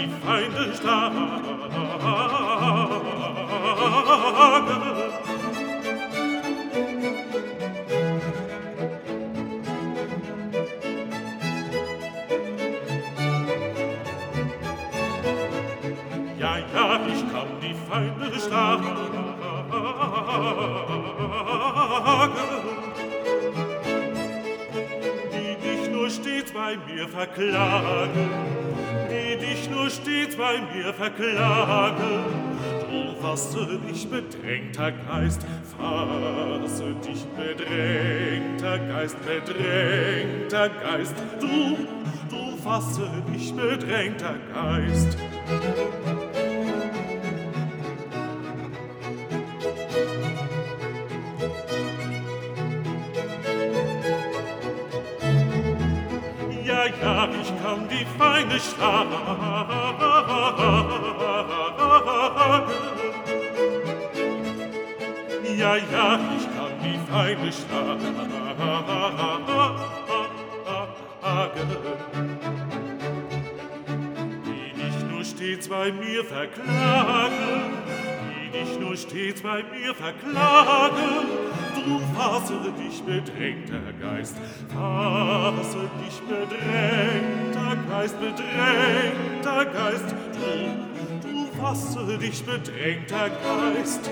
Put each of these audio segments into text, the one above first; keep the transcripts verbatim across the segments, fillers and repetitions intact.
die Feinde schlagen. Ja, ja, ich kann die Feinde schlagen. Die dich nur stets bei mir verklagen, die dich nur stets bei mir verklagen. Drum fasse dich, bedrängter Geist, fasse dich, bedrängter Geist, bedrängter Geist. Du, du fasse dich, bedrängter Geist. Ja, ja, ich kann die Feinde schlagen. Ja, ja, ich kann die Feinde schlagen. Die dich nur stets bei mir verklagen, die dich nur stets bei mir verklagen. Drum fasse dich, bedrängter Geist, fasse dich, bedrängter Geist, bedrängter Geist. Drum, drum fasse dich, bedrängter Geist.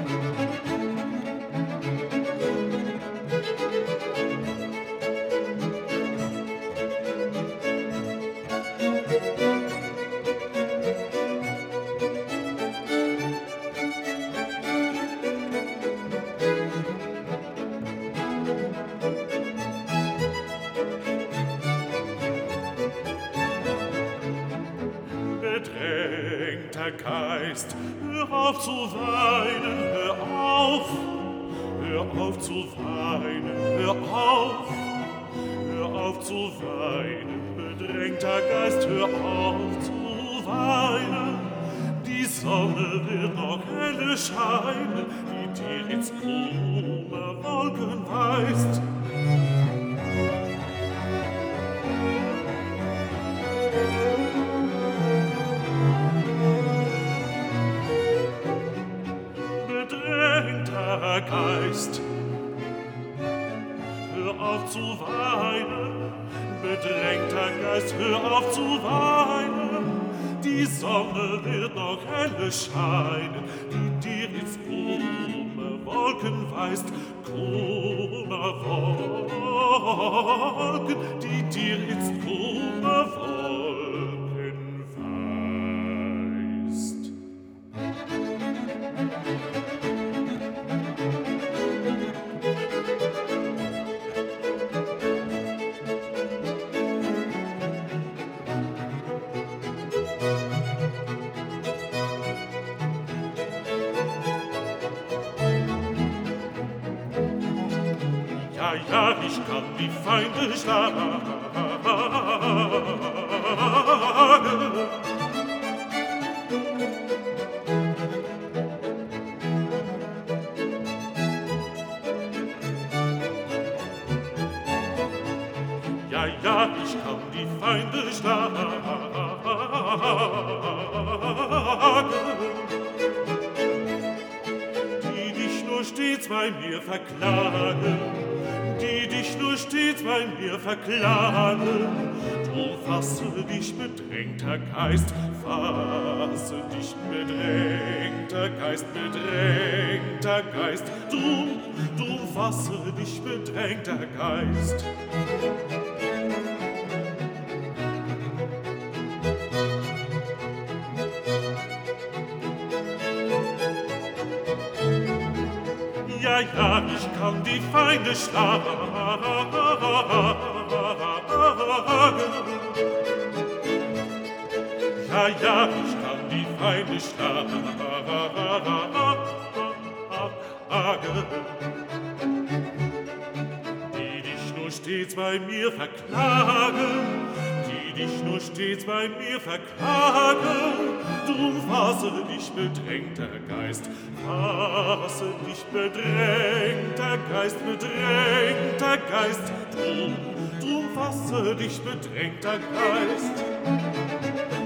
Bedrängter Geist, hör auf zu weinen, hör auf, hör auf zu weinen, hör auf, hör auf zu weinen, bedrängter Geist, hör auf zu weinen. Die Sonne wird noch helle scheinen, die dir ins krumme Wolken weist. Geist, hör auf zu weinen, bedrängter Geist, hör auf zu weinen. Die Sonne wird noch helle scheinen, die dir ins krumme Wolken weist, krumme Wolken, die dir ins krumme Wolken weist. Ja, ja, ich kann die Feinde schlagen. Ja, ja, ich kann die Feinde schlagen. Die dich nur stets bei mir verklagen, die dich nur stets bei mir verklagen. Drum fasse dich, bedrängter Geist, fasse dich, bedrängter Geist, bedrängter Geist. Drum, drum fasse dich, bedrängter Geist. Ja, ja, ich kann die Feinde schlagen. Ja, ja, ich kann die Feinde schlagen. Die dich nur stets bei mir verklagen, die dich nur stets bei mir verklagen. Drum fasse dich, bedrängter Geist, fasse dich, bedrängter Geist, bedrängter Geist. Drum, drum fasse dich, bedrängter Geist.